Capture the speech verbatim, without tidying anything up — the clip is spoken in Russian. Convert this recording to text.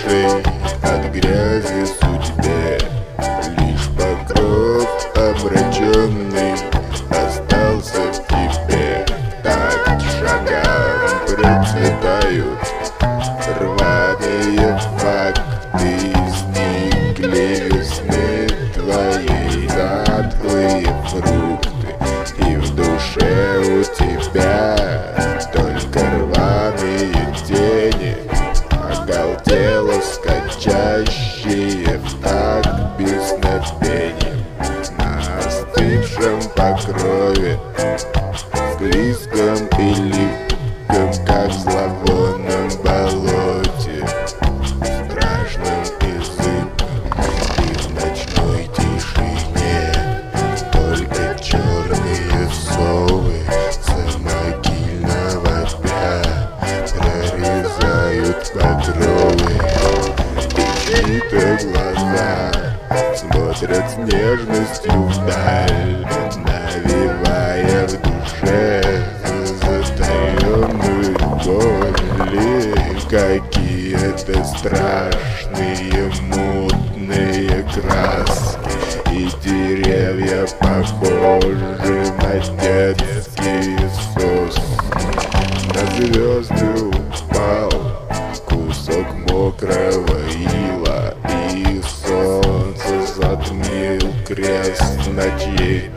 остывшей от грязи судьбе. Лишь покров омраченный остался в тебе. Так шагам процветают рваные факты, сникли весны твоей затхлые фрукты. И в душе у тебя только рваные тени, оголтело скачащие в такт песнопением. На остывшем покрове, склизком и липком, как в зловонном болоте, страшным и зыбком, и в ночной тишине только черные совы самогильного пя прорезают покровы. И чьи-то глаза смотрят с нежностью вдаль, навевая в душе затаенную боль. Какие-то страшные мутные краски, и деревья похожи на детские сосны. На звезды упал кусок мокрого ила, и солнце затмил крест на чьей